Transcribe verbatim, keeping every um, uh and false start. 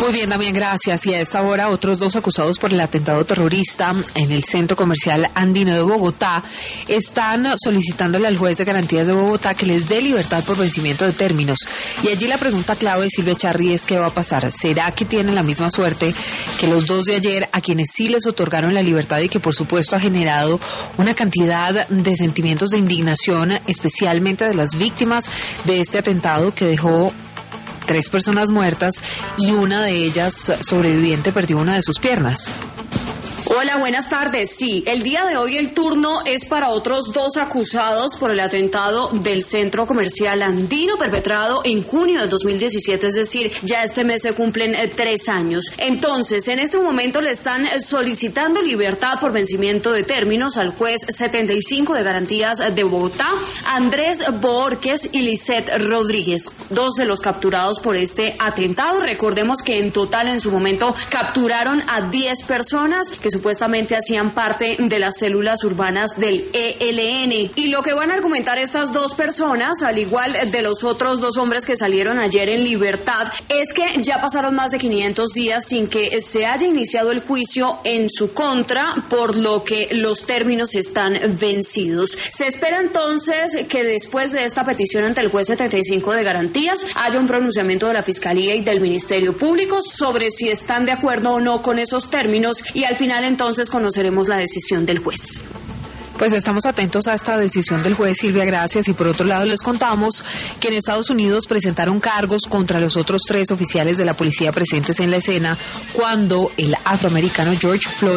Muy bien, Damián, gracias. Y a esta hora, otros dos acusados por el atentado terrorista en el Centro Comercial Andino de Bogotá están solicitándole al juez de garantías de Bogotá que les dé libertad por vencimiento de términos. Y allí la pregunta clave de Silvia Charri es: ¿qué va a pasar? ¿Será que tienen la misma suerte que los dos de ayer, a quienes sí les otorgaron la libertad y que por supuesto ha generado una cantidad de sentimientos de indignación, especialmente de las víctimas de este atentado que dejó tres personas muertas y una de ellas sobreviviente perdió una de sus piernas? Hola, buenas tardes. Sí, el día de hoy el turno es para otros dos acusados por el atentado del Centro Comercial Andino perpetrado en junio del dos mil diecisiete, es decir, ya este mes se cumplen eh, tres años. Entonces, en este momento le están solicitando libertad por vencimiento de términos al juez setenta y cinco de garantías de Bogotá, Andrés Borges y Lisset Rodríguez, dos de los capturados por este atentado. Recordemos que en total en su momento capturaron a diez personas que supuestamente hacían parte de las células urbanas del E L N. Y lo que van a argumentar estas dos personas, al igual de los otros dos hombres que salieron ayer en libertad, es que ya pasaron más de quinientos días sin que se haya iniciado el juicio en su contra, por lo que los términos están vencidos. Se espera entonces que después de esta petición ante el juez setenta y cinco de garantías haya un pronunciamiento de la Fiscalía y del Ministerio Público sobre si están de acuerdo o no con esos términos, y al final entonces conoceremos la decisión del juez. Pues estamos atentos a esta decisión del juez, Silvia, gracias. Y por otro lado les contamos que en Estados Unidos presentaron cargos contra los otros tres oficiales de la policía presentes en la escena cuando el afroamericano George Floyd